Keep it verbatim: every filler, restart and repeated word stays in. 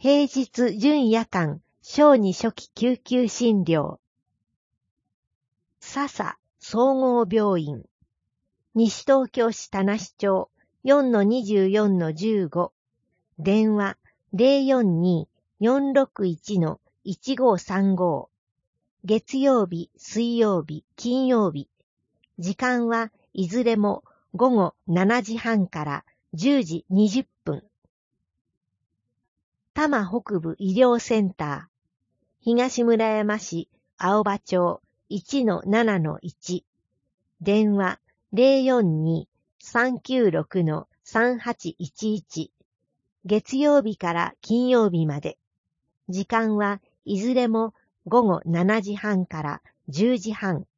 平日準夜間小児初期救急診療。笹総合病院。西東京市田無町 よんのにじゅうよんのじゅうご。電話 ゼロよんに よんろくいち いちごさんご。月曜日、水曜日、金曜日。時間はいずれも午後しちじはんからじゅうじにじゅっぷん。多摩北部医療センター。東村山市青葉町 いちのななのいち。電話 ゼロよんに さんきゅうろく さんはちいちいち。月曜日から金曜日まで。時間はいずれも午後しちじはんからじゅうじはん。